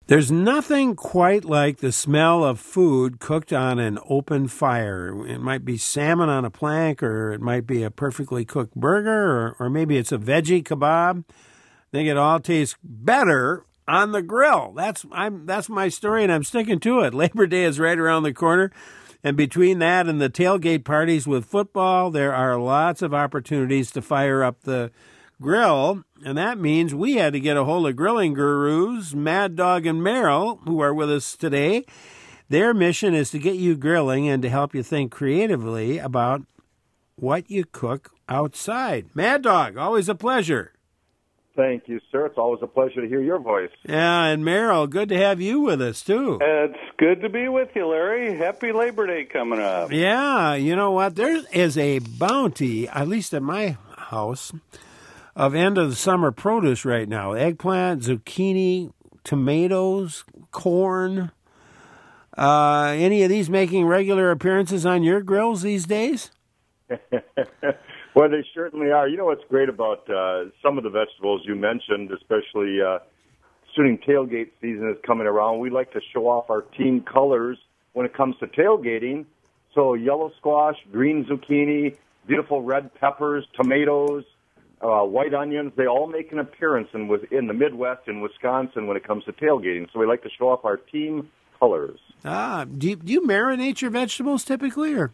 There's nothing quite like the smell of food cooked on an open fire. It might be salmon on a plank, or it might be a perfectly cooked burger, or maybe it's a veggie kebab. I think it all tastes better on the grill. That's my story, and I'm sticking to it. Labor Day is right around the corner, and between that and the tailgate parties with football, there are lots of opportunities to fire up the grill, and that means we had to get a hold of grilling gurus, Mad Dog and Merrill, who are with us today. Their mission is to get you grilling and to help you think creatively about what you cook outside. Mad Dog, always a pleasure. Thank you, sir. It's always a pleasure to hear your voice. Yeah, and Merrill, good to have you with us, too. It's good to be with you, Larry. Happy Labor Day coming up. Yeah, you know what? There is a bounty, at least at my house, of end-of-the-summer produce right now. Eggplant, zucchini, tomatoes, corn. Any of these making regular appearances on your grills these days? Well, they certainly are. You know what's great about some of the vegetables you mentioned, especially soon tailgate season is coming around. We like to show off our team colors when it comes to tailgating. So yellow squash, green zucchini, beautiful red peppers, tomatoes, white onions, they all make an appearance in the Midwest and Wisconsin when it comes to tailgating. So we like to show off our team colors. Do you marinate your vegetables typically, or?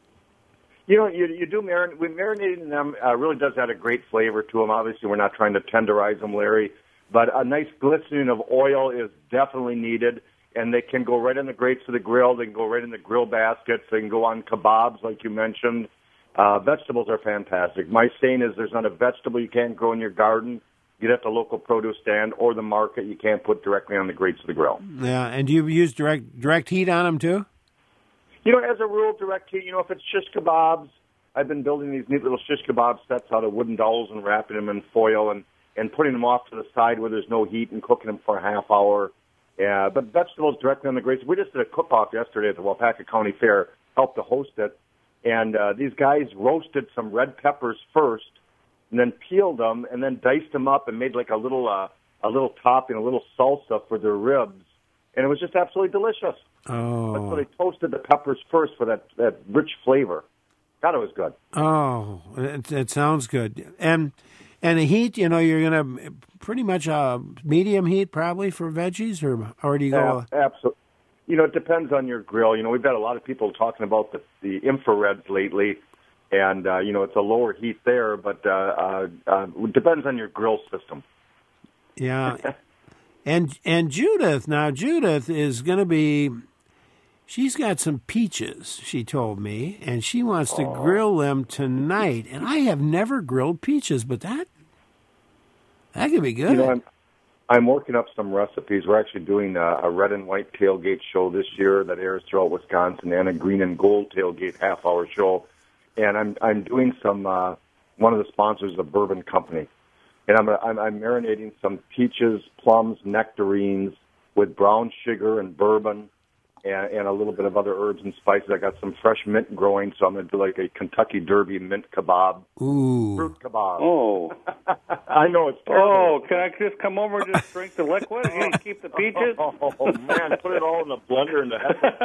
You know, you do marinate. Marinating them really does add a great flavor to them. Obviously, we're not trying to tenderize them, Larry, but a nice glistening of oil is definitely needed, and they can go right in the grates of the grill. They can go right in the grill baskets. They can go on kebabs, like you mentioned. Vegetables are fantastic. My saying is there's not a vegetable you can't grow in your garden. Get at the local produce stand or the market. You can't put directly on the grates of the grill. Yeah, and do you use direct heat on them too? You know, as a rule, direct heat, if it's shish kebabs, I've been building these neat little shish kebab sets out of wooden dowels and wrapping them in foil and putting them off to the side where there's no heat and cooking them for a half hour. Yeah, but vegetables directly on the grates. We just did a cook-off yesterday at the Waupaca County Fair, helped to host it. And these guys roasted some red peppers first, and then peeled them, and then diced them up and made like a little topping, a little salsa for their ribs, and it was just absolutely delicious. Oh, so they toasted the peppers first for that rich flavor. God, it was good. Oh, it sounds good. And the heat, you're gonna pretty much medium heat probably for veggies, or do you go? Absolutely. It depends on your grill. We've got a lot of people talking about the infrareds lately, and, it's a lower heat there, but it depends on your grill system. Yeah. and Judith is going to be, she's got some peaches, she told me, and she wants to grill them tonight. And I have never grilled peaches, but that could be good. I'm working up some recipes. We're actually doing a red and white tailgate show this year that airs throughout Wisconsin, and a green and gold tailgate half-hour show. And I'm doing some. One of the sponsors is a bourbon company, and I'm marinating some peaches, plums, nectarines with brown sugar and bourbon, and a little bit of other herbs and spices. I got some fresh mint growing, so I'm going to do like a Kentucky Derby mint kebab. Ooh. Fruit kebab. Oh. I know it's terrible. Oh, can I just come over and just drink the liquid and keep the peaches? Oh, man, put it all in the blender and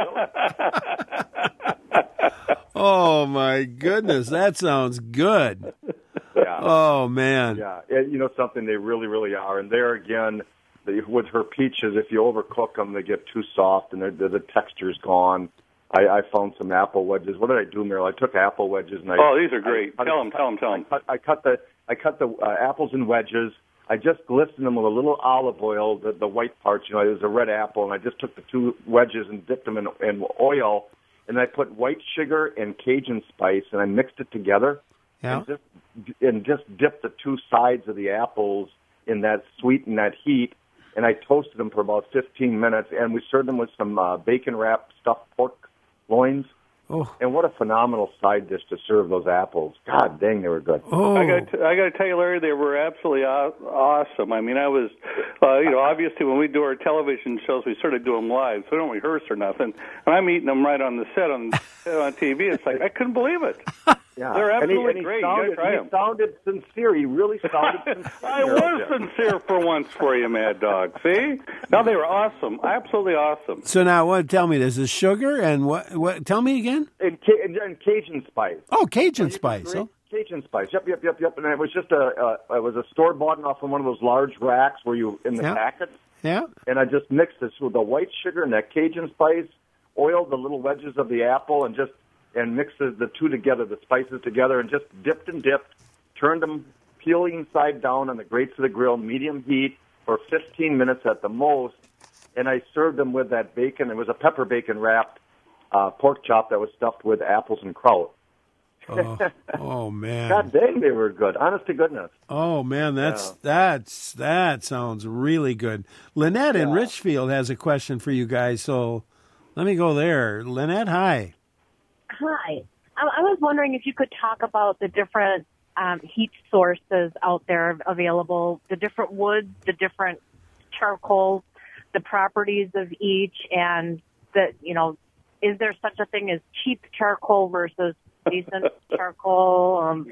Oh, my goodness, that sounds good. Yeah. Oh, man. Yeah, something they really, really are. And there again, with her peaches, if you overcook them, they get too soft and the texture's gone. I found some apple wedges. What did I do, Meryl? I took apple wedges and these are great. Tell them. I cut the apples in wedges. I just glistened them with a little olive oil, the white parts. There's a red apple, and I just took the two wedges and dipped them in oil, and I put white sugar and Cajun spice, and I mixed it together. Yeah. And just dipped the two sides of the apples in that sweet and that heat, and I toasted them for about 15 minutes, and we served them with some bacon-wrapped stuffed pork loins. Oh. And what a phenomenal side dish to serve those apples. God dang, they were good. Oh. I got to tell you, Larry, they were absolutely awesome. I mean, I was, obviously when we do our television shows, we sort of do them live, so we don't rehearse or nothing. And I'm eating them right on the set on TV. It's like, I couldn't believe it. Yeah. They're absolutely and he great. Sounded, You gotta try 'em. He sounded sincere. He really sounded sincere. I was sincere for once for you, Mad Dog. See? No, they were awesome. Absolutely awesome. So now, what? Tell me, this is sugar and what? What? Tell me again. And Cajun spice. Oh, Cajun spice. Oh. Cajun spice. Yep. And it was just it was a store bought off of one of those large racks where you in the packets. Yeah. And I just mixed this with the white sugar and that Cajun spice, oiled the little wedges of the apple, and mixed the two together, the spices together, and just dipped, turned them peeling side down on the grates of the grill, medium heat, for 15 minutes at the most, and I served them with that bacon. It was a pepper bacon wrapped pork chop that was stuffed with apples and kraut. Oh man! God dang, they were good. Honest to goodness. Oh man, that sounds really good. Lynette in Richfield has a question for you guys, so let me go there. Lynette, hi. Hi. I was wondering if you could talk about the different heat sources out there available, the different woods, the different charcoals, the properties of each, and is there such a thing as cheap charcoal versus decent charcoal? Well,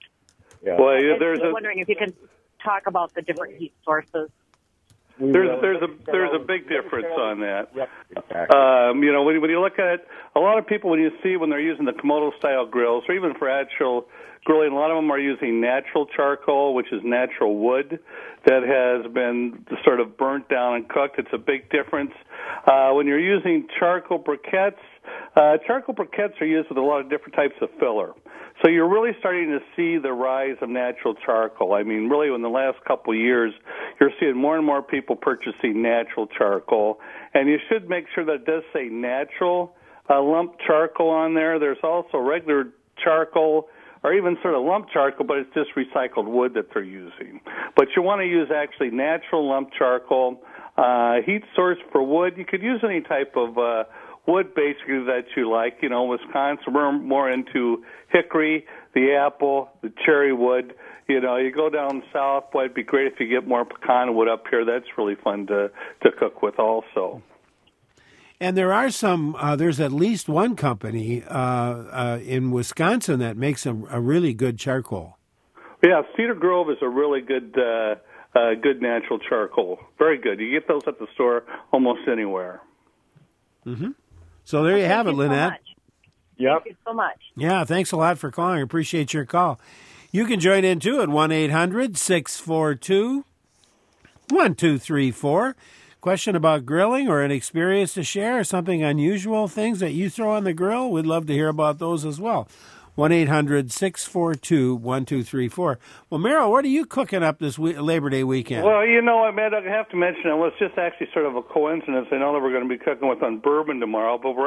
I'm wondering if you can talk about the different heat sources. There's a big difference on that. Yep, exactly. When you look at it, a lot of people, when they're using the Komodo style grills, or even for actual grilling, a lot of them are using natural charcoal, which is natural wood that has been sort of burnt down and cooked. It's a big difference. When you're using charcoal briquettes are used with a lot of different types of filler. So you're really starting to see the rise of natural charcoal. I mean, really, in the last couple of years, you're seeing more and more people purchasing natural charcoal. And you should make sure that it does say natural lump charcoal on there. There's also regular charcoal, or even sort of lump charcoal, but it's just recycled wood that they're using. But you want to use actually natural lump charcoal. Heat source for wood, you could use any type of wood basically that you like. Wisconsin, we're more into hickory, the apple, the cherry wood. You go down south, boy, it'd be great if you get more pecan wood up here. That's really fun to cook with also. And there are there's at least one company in Wisconsin that makes a really good charcoal. Yeah, Cedar Grove is a really good natural charcoal. Very good. You get those at the store almost anywhere. Mm-hmm. So there you have it, Lynette. Yep. Thank you so much. Yeah, thanks a lot for calling. I appreciate your call. You can join in, too, at 1-800-642-1234. Question about grilling or an experience to share or something unusual, things that you throw on the grill. We'd love to hear about those as well. 1-800-642-1234. Well, Merrill, what are you cooking up this Labor Day weekend? Well, I have to mention, it was just actually sort of a coincidence. I know that we're going to be cooking on bourbon tomorrow, but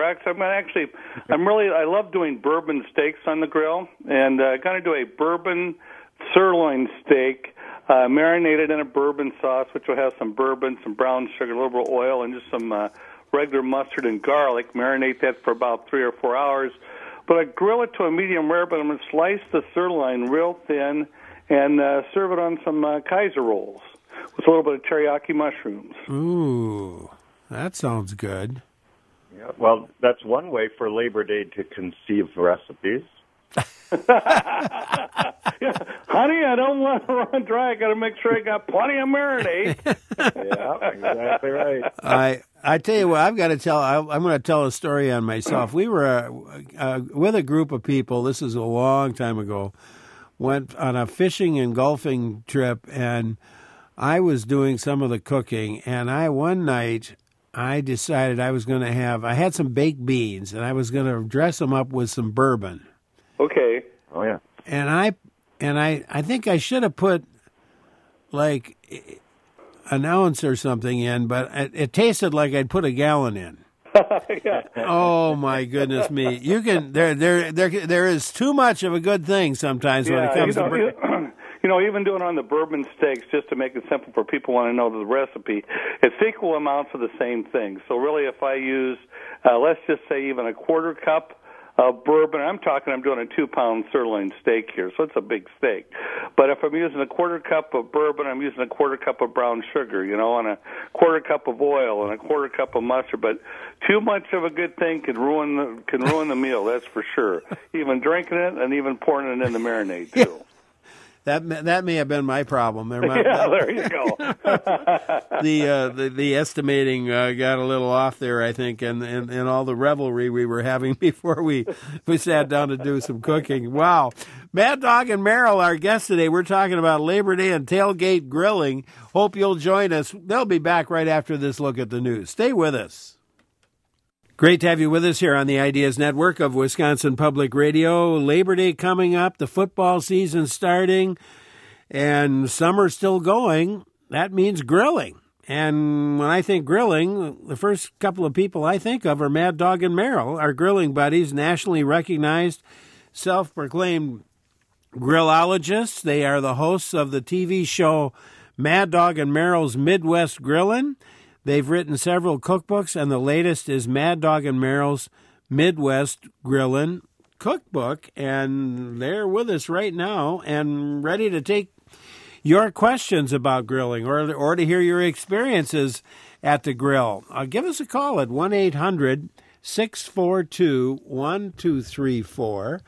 I love doing bourbon steaks on the grill, and going to do a bourbon sirloin steak, marinated in a bourbon sauce, which will have some bourbon, some brown sugar, a little bit of oil, and just some regular mustard and garlic. Marinate that for about 3 or 4 hours. But I grill it to a medium rare, but I'm going to slice the sirloin real thin and serve it on some Kaiser rolls with a little bit of teriyaki mushrooms. Ooh, that sounds good. Yeah, well, that's one way for Labor Day to conceive recipes. Honey, I don't want to run dry. I got to make sure I got plenty of marinade. Yeah, exactly right. I tell you what, I'm going to tell a story on myself. We were with a group of people. This is a long time ago. Went on a fishing and golfing trip, and I was doing some of the cooking. And one night I decided I had some baked beans, and I was going to dress them up with some bourbon. Okay. Oh yeah. And I think I should have put like an ounce or something in, but it tasted like I'd put a gallon in. Yeah. Oh my goodness me! You can there is too much of a good thing sometimes when it comes to. Even doing on the bourbon steaks, just to make it simple for people who want to know the recipe, it's equal amounts of the same thing. So really, if I use, let's just say even a quarter cup bourbon. I'm doing a 2-pound sirloin steak here, so it's a big steak. But if I'm using a quarter cup of bourbon, I'm using a quarter cup of brown sugar, and a quarter cup of oil and a quarter cup of mustard. But too much of a good thing can ruin the meal. That's for sure. Even drinking it and even pouring it in the marinade too. Yeah. That may have been my problem. There you go. The estimating got a little off there, I think, and all the revelry we were having before we sat down to do some cooking. Wow. Mad Dog and Merrill, our guests today, we're talking about Labor Day and tailgate grilling. Hope you'll join us. They'll be back right after this look at the news. Stay with us. Great to have you with us here on the Ideas Network of Wisconsin Public Radio. Labor Day coming up, the football season starting, and summer still going. That means grilling. And when I think grilling, the first couple of people I think of are Mad Dog and Merrill, our grilling buddies, nationally recognized, self-proclaimed grillologists. They are the hosts of the TV show Mad Dog and Merrill's Midwest Grillin'. They've written several cookbooks, and the latest is Mad Dog and Merrill's Midwest Grillin' Cookbook. And they're with us right now and ready to take your questions about grilling or to hear your experiences at the grill. Give us a call at 1-800-642-1234,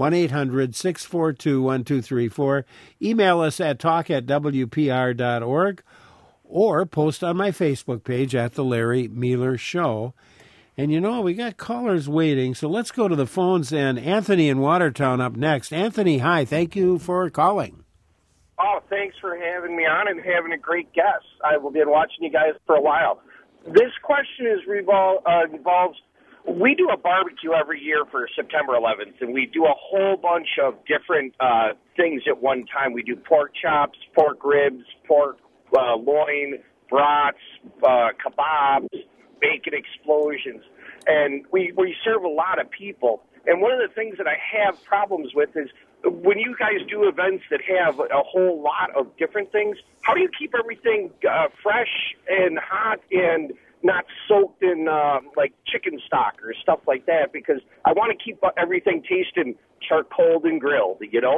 1-800-642-1234. Email us at talk@wpr.org. or post on my Facebook page at The Larry Mueller Show. And we got callers waiting, so let's go to the phones. And Anthony in Watertown up next. Anthony, hi. Thank you for calling. Oh, thanks for having me on and having a great guest. I've been watching you guys for a while. This question involves, we do a barbecue every year for September 11th, and we do a whole bunch of different things at one time. We do pork chops, pork ribs, pork loin, brats, kebabs, bacon explosions, and we serve a lot of people. And one of the things that I have problems with is when you guys do events that have a whole lot of different things, how do you keep everything fresh and hot and not soaked in like chicken stock or stuff like that? Because I want to keep everything tasting charcoaled and grilled,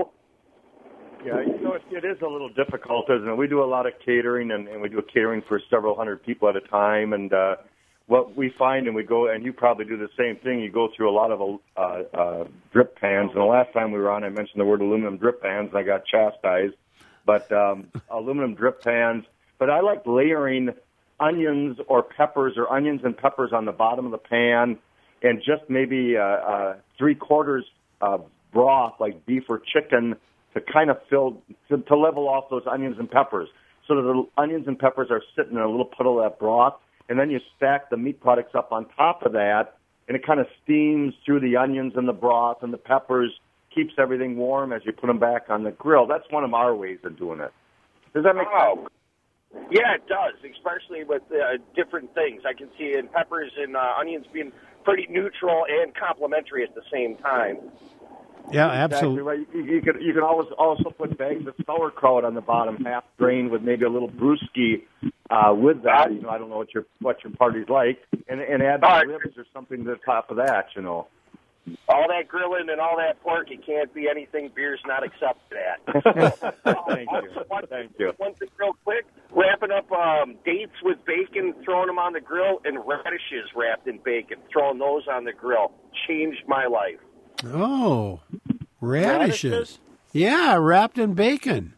Yeah, it is a little difficult, isn't it? We do a lot of catering, and we do catering for several hundred people at a time. And what we find, and we go, and you probably do the same thing, you go through a lot of drip pans. And the last time we were on, I mentioned the word aluminum drip pans, and I got chastised. But aluminum drip pans. But I like layering onions or peppers, or onions and peppers on the bottom of the pan, and just maybe 3/4 broth, like beef or chicken, to kind of to level off those onions and peppers. So that the onions and peppers are sitting in a little puddle of that broth, and then you stack the meat products up on top of that, and it kind of steams through the onions and the broth and the peppers, keeps everything warm as you put them back on the grill. That's one of our ways of doing it. Does that make sense? Yeah, it does, especially with different things. I can see in peppers and onions being pretty neutral and complementary at the same time. Yeah, absolutely. Exactly right. You can always also put bags of sauerkraut on the bottom, half drained, with maybe a little brewski with that. I don't know what your party's like, and add ribs or something to the top of that. All that grilling and all that pork, it can't be anything beer's not accepted at. Thank you. One thing real quick, wrapping up dates with bacon, throwing them on the grill, and radishes wrapped in bacon, throwing those on the grill, changed my life. Oh, radishes. Yeah, wrapped in bacon.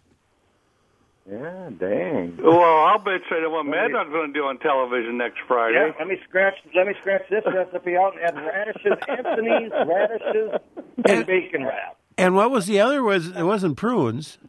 Yeah, dang. Well, I'll bet you what Mad Dog's going to do on television next Friday. Yeah, let me scratch this recipe out and add radishes, Anthony's radishes, and bacon wrap. And what was the other? It wasn't prunes.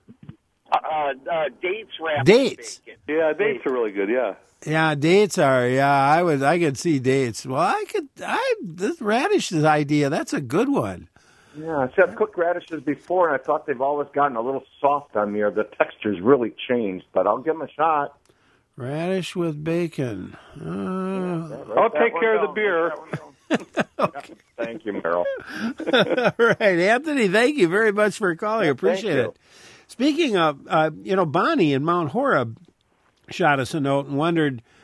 Dates wrapped dates. in bacon. Yeah, dates are really good. Yeah. Yeah, dates are. Yeah, I could see dates. Well, this radishes idea. That's a good one. Yeah, I've cooked radishes before, and I thought they've always gotten a little soft on me, or the texture's really changed. But I'll give them a shot. Radish with bacon. I'll take care of the beer. Okay. Thank you, Merrill. All right, Anthony. Thank you very much for calling. Appreciate it. Speaking of, Bonnie in Mount Horeb shot us a note and wondered,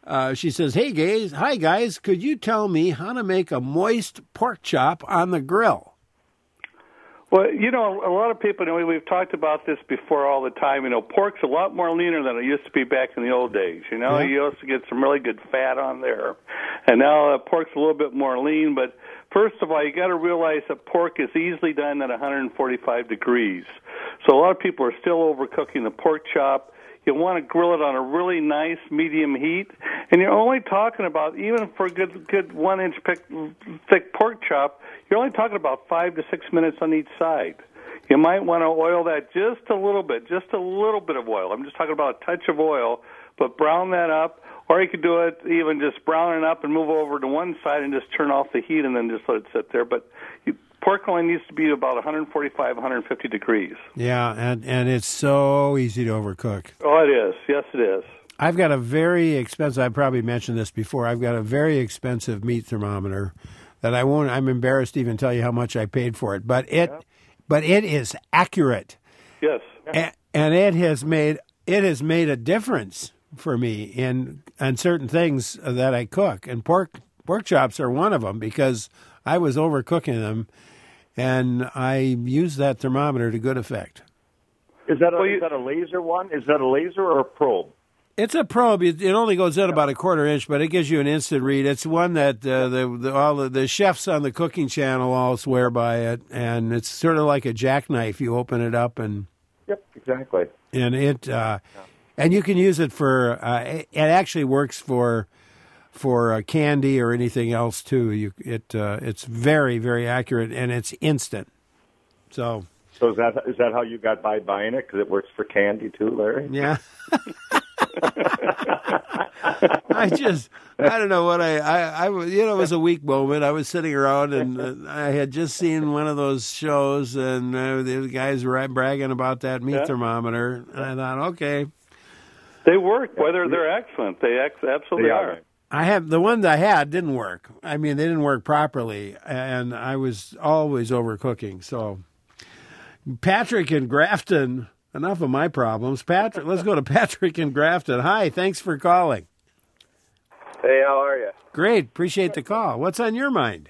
She says, hi guys, could you tell me how to make a moist pork chop on the grill? Well, you know, a lot of people, we've talked about this before all the time. You know, pork's a lot more leaner than it used to be back in the old days. You know, you used to get some really good fat on there. And now pork's a little bit more lean. But first of all, you got to realize that pork is easily done at 145 degrees. So a lot of people are still overcooking the pork chop. You want to grill it on a really nice medium heat. And you're only talking about, even for a good 1-inch thick pork chop, you're only talking about 5 to 6 minutes on each side. You might want to oil that just a little bit of oil. I'm just talking about a touch of oil, but brown that up. Or you could do it even just brown it up and move over to one side and just turn off the heat and then just let it sit there. But pork only needs to be about 145, 150 degrees. Yeah, and it's so easy to overcook. Oh, it is. Yes, it is. I've got a very expensive, I probably mentioned this before, I've got a very expensive meat thermometer that I'm embarrassed to even tell you how much I paid for it. But it is accurate. Yes. And it has made a difference for me in certain things that I cook. And pork chops are one of them because I was overcooking them, and I used that thermometer to good effect. Is that a laser one? Is that a laser or a probe? It's a probe. It only goes in about a 1/4 inch, but it gives you an instant read. It's one that all the chefs on the cooking channel all swear by it, and it's sort of like a jackknife. You open it up and yep, exactly. And and you can use it for. It actually works for candy or anything else too. It's very, very accurate, and it's instant. So is that how you got by buying it? Because it works for candy too, Larry? Yeah. I don't know what I it was a weak moment. I was sitting around and I had just seen one of those shows, and the guys were bragging about that meat thermometer, and I thought, okay, they work. Whether they're excellent, they absolutely are. The one that I had didn't work. I mean, they didn't work properly, and I was always overcooking. So, Patrick in Grafton. Enough of my problems. Patrick, let's go to Patrick in Grafton. Hi, thanks for calling. Hey, how are you? Great, appreciate the call. What's on your mind?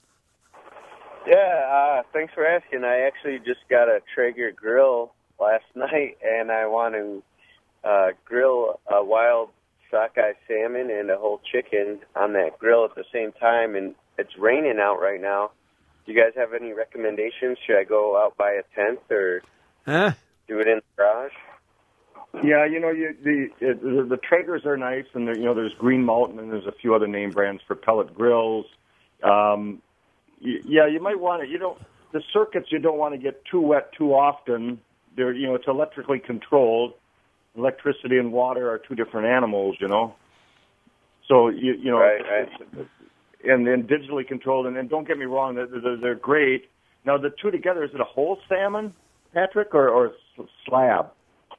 Yeah, thanks for asking. I actually just got a Traeger grill last night, and I want to grill a wild sockeye salmon and a whole chicken on that grill at the same time, and it's raining out right now. Do you guys have any recommendations? Should I go out by a tent or do it in the garage? Yeah, the Traegers are nice, and there's Green Mountain, and there's a few other name brands for pellet grills. You might want to. The circuits you don't want to get too wet too often. It's electrically controlled. Electricity and water are two different animals, So right. And then digitally controlled. And don't get me wrong, they're great. Now the two together, is it a whole salmon, Patrick, or slab?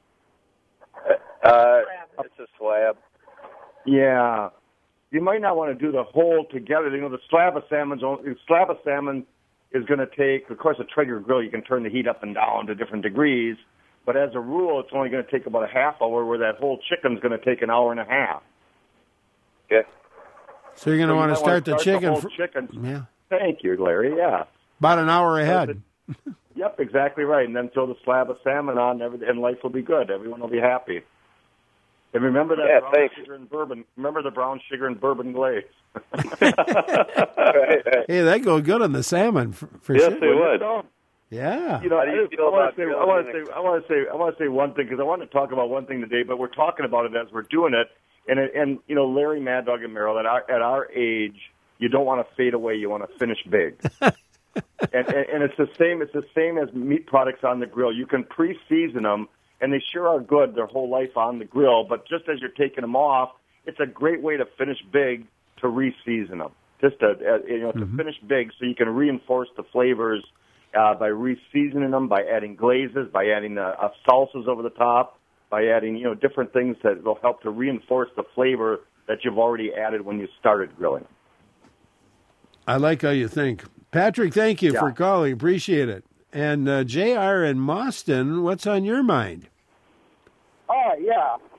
It's a slab. Yeah, you might not want to do the whole together. The slab of salmon is going to take. Of course, a Traeger grill, you can turn the heat up and down to different degrees. But as a rule, it's only going to take about a half hour, where that whole chicken's going to take an hour and a half. Yeah. So you're going to want to start the chicken. Yeah. Thank you, Larry. Yeah. About an hour ahead. Yep, exactly right. And then throw the slab of salmon on, and life will be good. Everyone will be happy. And remember that brown sugar and bourbon. Remember the brown sugar and bourbon glaze. Right. Hey, that go good on the salmon for yes, sure. Yes, they would. Yeah. I want to say one thing, because I want to talk about one thing today, but we're talking about it as we're doing it. And Larry, Mad Dog, and Merrill, at our age, you don't want to fade away. You want to finish big. and it's the same. It's the same as meat products on the grill. You can pre-season them, and they sure are good their whole life on the grill. But just as you're taking them off, it's a great way to finish big to re-season them. Just to finish big, so you can reinforce the flavors by re-seasoning them, by adding glazes, by adding salsas over the top, by adding different things that will help to reinforce the flavor that you've already added when you started grilling. I like how you think. Patrick, thank you for calling. Appreciate it. And JR in Boston, what's on your mind? Yeah.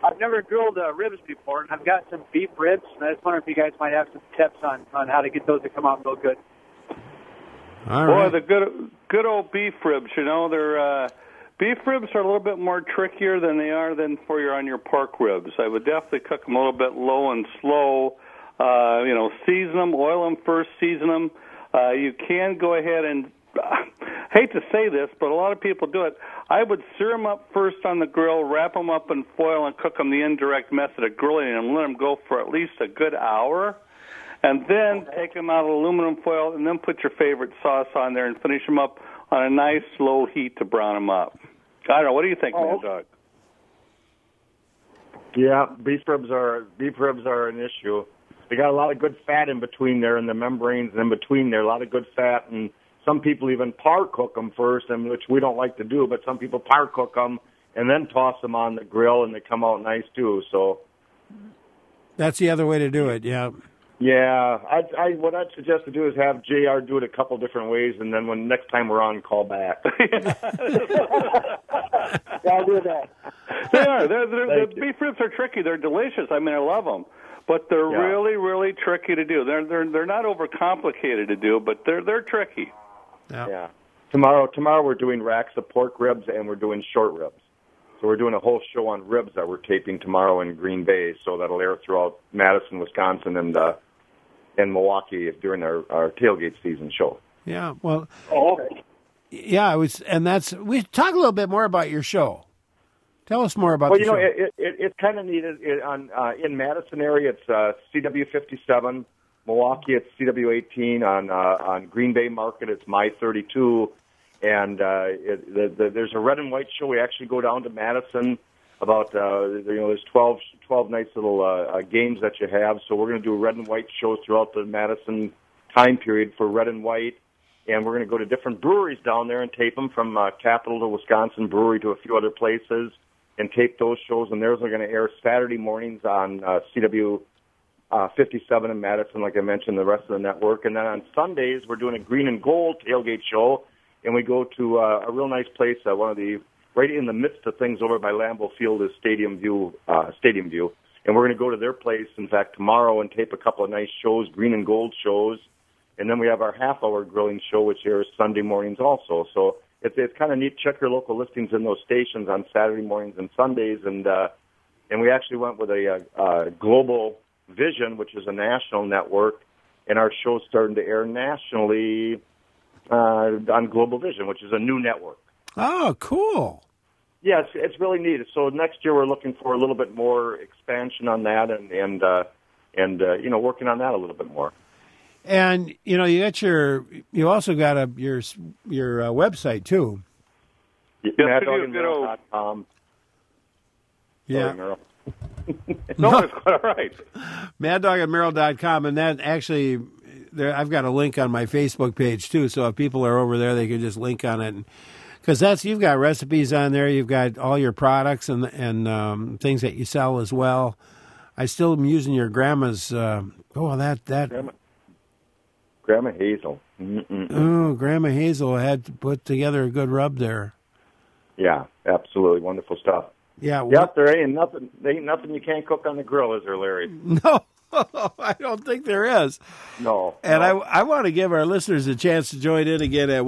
I've never grilled ribs before, and I've got some beef ribs, and I just wonder if you guys might have some tips on how to get those to come out real good. All right. Boy, the good old beef ribs, they're beef ribs are a little bit more trickier than they are for your pork ribs. I would definitely cook them a little bit low and slow. Season them, oil them first, season them. You can go ahead and, hate to say this, but a lot of people do it. I would sear them up first on the grill, wrap them up in foil, and cook them the indirect method of grilling, and let them go for at least a good hour. And then take them out of aluminum foil, and then put your favorite sauce on there and finish them up on a nice low heat to brown them up. I don't know. What do you think, Mad Dog? Yeah, beef ribs are an issue. They got a lot of good fat in between there, and the membranes and in between there, a lot of good fat. And some people even par cook them first, and which we don't like to do. But some people par cook them and then toss them on the grill, and they come out nice too. So that's the other way to do it. Yeah. Yeah, what I'd suggest to do is have JR do it a couple different ways, and then when next time we're on, call back. Yeah, I'll do that. They are. The beef ribs are tricky. They're delicious. I mean, I love them, but they're really, really tricky to do. They're not overcomplicated to do, but they're tricky. Yeah. Tomorrow we're doing racks of pork ribs, and we're doing short ribs. So we're doing a whole show on ribs that we're taping tomorrow in Green Bay, so that'll air throughout Madison, Wisconsin, and Milwaukee during our tailgate season show. Yeah, well, okay. Yeah, we talk a little bit more about your show. Tell us more about the show. It's kind of neat. In Madison area, it's CW 57. Milwaukee, it's CW 18. On Green Bay Market, it's My 32. And there's a red and white show. We actually go down to Madison. About there's 12 nice little games that you have. So we're going to do red and white shows throughout the Madison time period for red and white, and we're going to go to different breweries down there and tape them, from Capital to Wisconsin Brewery to a few other places, and tape those shows. And theirs are going to air Saturday mornings on CW 57 in Madison, like I mentioned, the rest of the network. And then on Sundays we're doing a green and gold tailgate show, and we go to a real nice place, right in the midst of things over by Lambeau Field is Stadium View. And we're going to go to their place, in fact, tomorrow, and tape a couple of nice shows, green and gold shows. And then we have our half-hour grilling show, which airs Sunday mornings also. So it's kind of neat. Check your local listings in those stations on Saturday mornings and Sundays. And we actually went with a Global Vision, which is a national network, and our show's starting to air nationally on Global Vision, which is a new network. Oh, cool. Yeah, it's really neat. So next year we're looking for a little bit more expansion on that, and working on that a little bit more. And you also got your website too. MadDogandMerrill.com. Yeah. Sorry, Merrill. No, it's quite all right. MadDogandMerrill.com, and that actually, I've got a link on my Facebook page too. So if people are over there, they can just link on it. Because you've got recipes on there, you've got all your products and things that you sell as well. I still am using your grandma's. Grandma Hazel. Mm-mm. Oh, Grandma Hazel had to put together a good rub there. Yeah, absolutely wonderful stuff. Yeah. Yep, there ain't nothing. You can't cook on the grill, is there, Larry? No, I don't think there is. No. And I want to give our listeners a chance to join in again at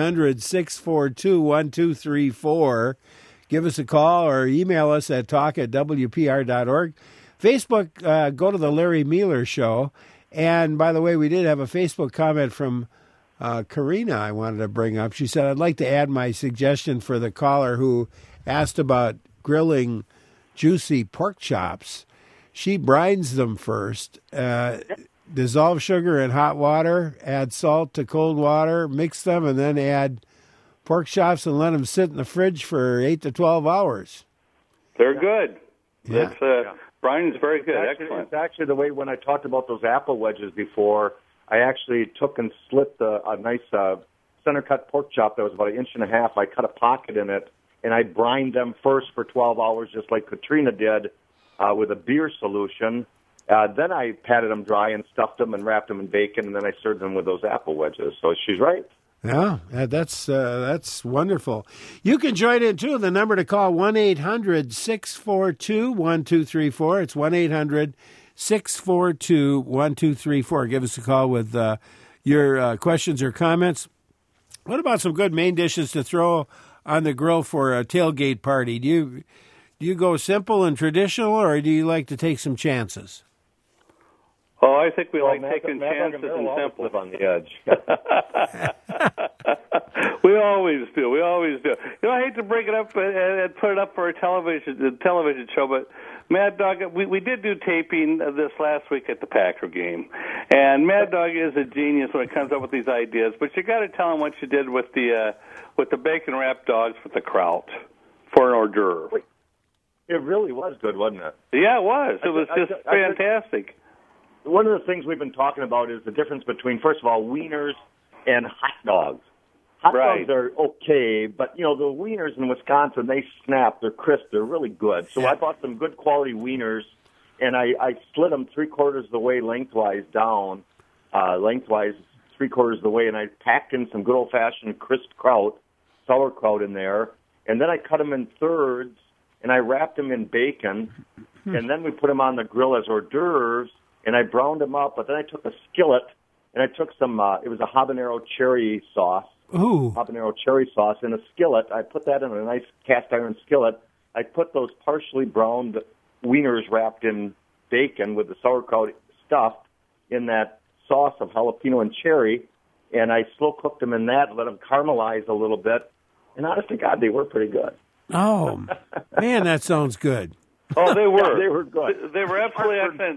1-800-642-1234. Give us a call or email us at talk@wpr.org. Facebook, go to the Larry Mueller Show. And by the way, we did have a Facebook comment from Karina I wanted to bring up. She said, I'd like to add my suggestion for the caller who asked about grilling juicy pork chops. She brines them first, dissolve sugar in hot water, add salt to cold water, mix them, and then add pork chops and let them sit in the fridge for 8 to 12 hours. They're good. Yeah. Brian's very good. Excellent. It's actually the way when I talked about those apple wedges before, I actually took and slit a nice center-cut pork chop that was about 1.5 inches. I cut a pocket in it, and I brined them first for 12 hours, just like Katrina did, with a beer solution. Then I patted them dry and stuffed them and wrapped them in bacon, and then I served them with those apple wedges. So she's right. Yeah, that's wonderful. You can join in, too. The number to call, 1-800-642-1234. It's 1-800-642-1234. Give us a call with your questions or comments. What about some good main dishes to throw on the grill for a tailgate party? Do you go simple and traditional, or do you like to take some chances? Oh, I think we like taking chances and simple. Live on the edge. We always do. I hate to break it up and put it up for a television show, but Mad Dog, we did do taping this last week at the Packer game, and Mad Dog is a genius when it comes up with these ideas. But you got to tell him what you did with the bacon wrapped dogs with the kraut for an hors d'oeuvre. It really was good, wasn't it? Yeah, it was. It was just fantastic. One of the things we've been talking about is the difference between, first of all, wieners and hot dogs. Hot dogs are okay, but, the wieners in Wisconsin, they snap. They're crisp. They're really good. So I bought some good quality wieners, and I split them 3/4 of the way lengthwise down, 3/4 of the way, and I packed in some good old-fashioned crisp kraut, sauerkraut in there, and then I cut them in thirds, and I wrapped them in bacon, and then we put them on the grill as hors d'oeuvres, and I browned them up, but then I took a skillet, and I took some, it was a habanero cherry sauce. Ooh. Habanero cherry sauce in a skillet. I put that in a nice cast iron skillet. I put those partially browned wieners wrapped in bacon with the sauerkraut stuffed in that sauce of jalapeno and cherry, and I slow cooked them in that, let them caramelize a little bit, and honest to God, they were pretty good. Oh, man, that sounds good. Oh, they were. Yeah, they were good. They were absolutely excellent.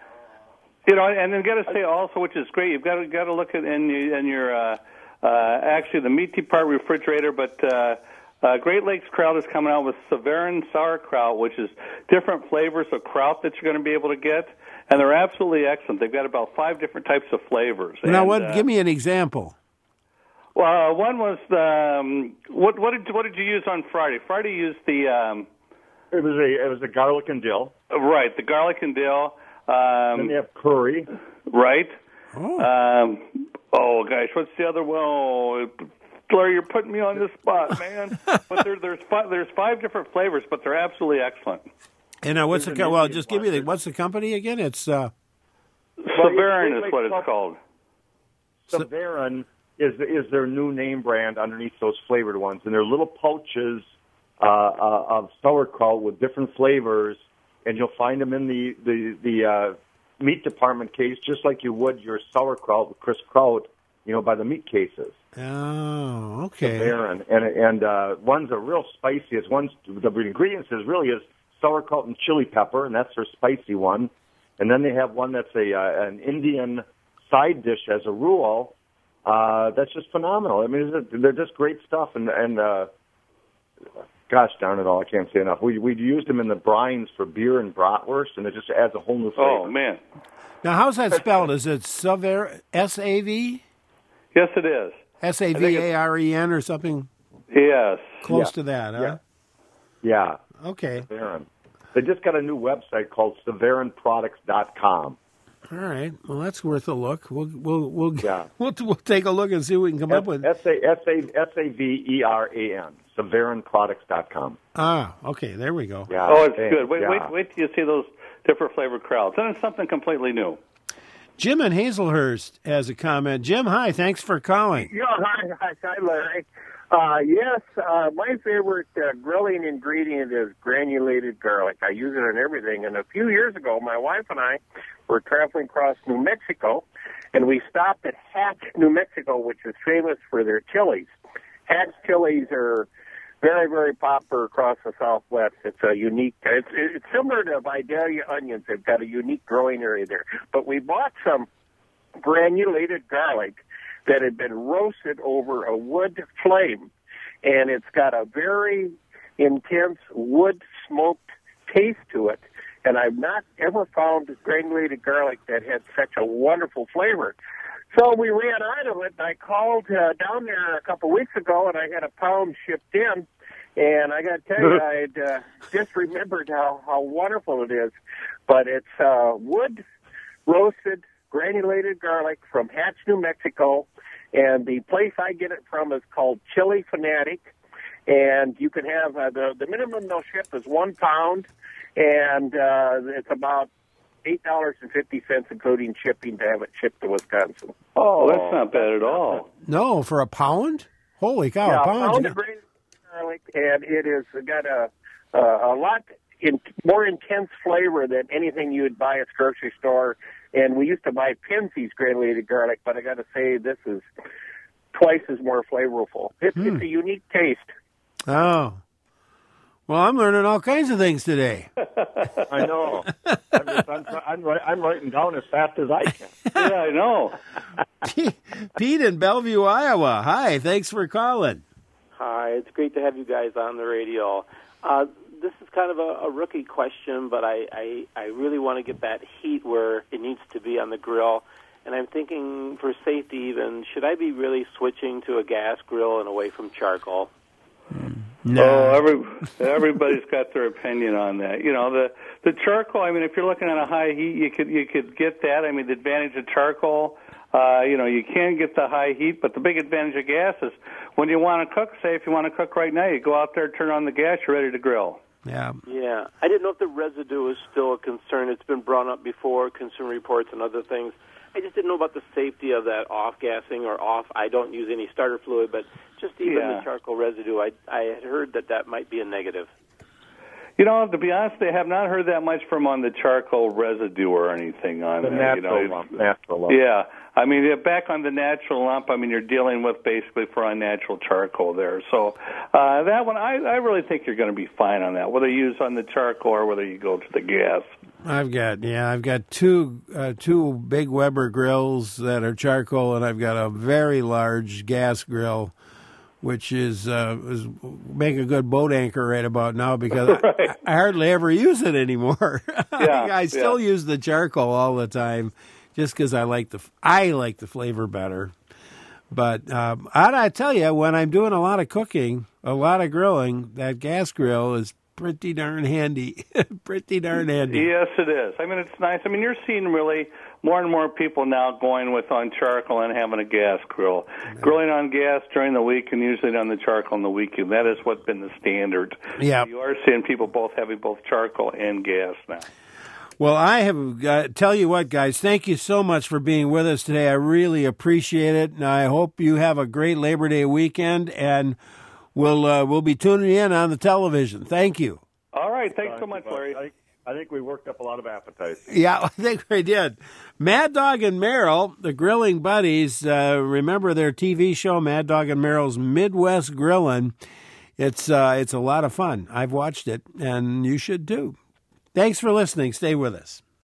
And then got to say also, which is great, you've got to look at in your actually the meat department refrigerator, but Great Lakes Kraut is coming out with Severin sauerkraut, which is different flavors of kraut that you're going to be able to get, and they're absolutely excellent. They've got about 5 different types of flavors. Now, give me an example. Well, one was what did you use on Friday? Friday used the it was a garlic and dill. Right, the garlic and dill. Then you have curry. Right. Oh. Oh gosh, what's the other one? Oh, Larry, you're putting me on the spot, man. But there's 5 different flavors, but they're absolutely excellent. And what's the just give me what's the company again? It's Severin is what it's called. Severin is their new name brand underneath those flavored ones, and they're little pouches of sauerkraut with different flavors, and you'll find them in the meat department case, just like you would your sauerkraut with crisp kraut, by the meat cases. Oh, okay. Severin. And one's a real spicy. The ingredients is sauerkraut and chili pepper, and that's their spicy one. And then they have one that's an Indian side dish as a rule. That's just phenomenal. I mean, they're just great stuff. And gosh darn it all, I can't say enough. We used them in the brines for beer and bratwurst, and it just adds a whole new flavor. Oh, man. Now, how's that spelled? Is it Severin, S-A-V? Yes, it is. S-A-V-A-R-E-N or something? Yes. Close to that, huh? Yeah. Okay. Severin. They just got a new website called SeverinProducts.com. All right. Well, that's worth a look. We'll take a look and see what we can come up with. SAVERAN. SeverinProducts.com. Ah, okay. There we go. Yeah. Oh, it's good. Wait till you see those different flavored krauts. And it's something completely new. Jim in Hazelhurst has a comment. Jim, hi. Thanks for calling. Yeah, hi, Larry. Yes, my favorite grilling ingredient is granulated garlic. I use it in everything. And a few years ago, my wife and I were traveling across New Mexico, and we stopped at Hatch, New Mexico, which is famous for their chilies. Hatch chilies are very, very popular across the Southwest. It's a unique. It's similar to Vidalia onions. They've got a unique growing area there. But we bought some granulated garlic that had been roasted over a wood flame, and it's got a very intense wood smoked taste to it. And I've not ever found granulated garlic that had such a wonderful flavor. So we ran out of it, and I called down there a couple weeks ago, and I had a pound shipped in. And I got to tell you, I had just remembered how wonderful it is. But it's wood-roasted, granulated garlic from Hatch, New Mexico. And the place I get it from is called Chili Fanatic. And you can have the minimum they'll ship is 1 pound, and it's about $8.50, including shipping, to have it shipped to Wisconsin. Oh, that's not bad at all. No, for a pound? Holy cow, Yeah, a pound. a pound of grated garlic, and it has got a lot more intense flavor than anything you would buy at the grocery store. And we used to buy Pinsy's granulated garlic, but I got to say this is twice as more flavorful. It's a unique taste. Oh. Well, I'm learning all kinds of things today. I know. I'm writing down as fast as I can. Yeah, I know. Pete in Bellevue, Iowa. Hi, thanks for calling. Hi, it's great to have you guys on the radio. This is kind of a rookie question, but I really want to get that heat where it needs to be on the grill. And I'm thinking, for safety even, should I be really switching to a gas grill and away from charcoal? No. Oh, everybody's got their opinion on that. You know, the charcoal. I mean, if you're looking at a high heat, you could get that. I mean, the advantage of charcoal, you can get the high heat, but the big advantage of gas is when you want to cook. Say, if you want to cook right now, you go out there, turn on the gas, you're ready to grill. Yeah. Yeah. I didn't know if the residue is still a concern. It's been brought up before, Consumer Reports and other things. I just didn't know about the safety of that off-gassing or off. I don't use any starter fluid, but just even the charcoal residue, I had heard that might be a negative. You know, to be honest, they have not heard that much from on the charcoal residue or anything on the that. Natural lump. Yeah. I mean, back on the natural lump, I mean, you're dealing with basically for unnatural charcoal there. So that one, I really think you're going to be fine on that, whether you use on the charcoal or whether you go to the gas. I've got two big Weber grills that are charcoal, and I've got a very large gas grill, which is make a good boat anchor right about now because right. I hardly ever use it anymore. Yeah, I still use the charcoal all the time, just because I like the flavor better. But I tell you, when I'm doing a lot of cooking, a lot of grilling, that gas grill is pretty darn handy. Pretty darn handy. Yes, it is. I mean, it's nice. I mean, you're seeing really more and more people now going on charcoal and having a gas grill. Mm-hmm. Grilling on gas during the week and usually on the charcoal on the weekend. That is what's been the standard. Yeah. You are seeing people having both charcoal and gas now. Well, I have tell you what, guys, thank you so much for being with us today. I really appreciate it, and I hope you have a great Labor Day weekend, and we'll be tuning in on the television. Thank you. All right. Thanks so much, Larry. I think we worked up a lot of appetite. Yeah, I think we did. Mad Dog and Merrill, the grilling buddies, remember their TV show, Mad Dog and Merrill's Midwest Grillin'. It's a lot of fun. I've watched it, and you should too. Thanks for listening. Stay with us.